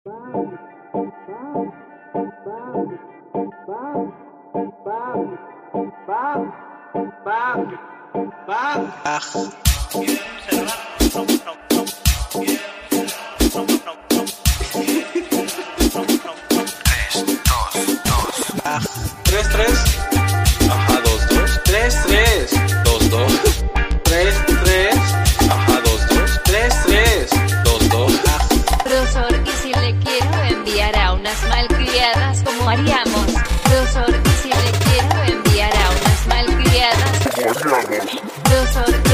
Tres, tres. Ajá, 2, 2. 3, 3. 2, 2. 3, 3. Ajá, 2, 2. 3, 3. 2, 2. Profesor, y si le quiero enviar a unas malcriadas, ¿cómo haríamos? Profesor, y si le quiero enviar a unas malcriadas, profesor.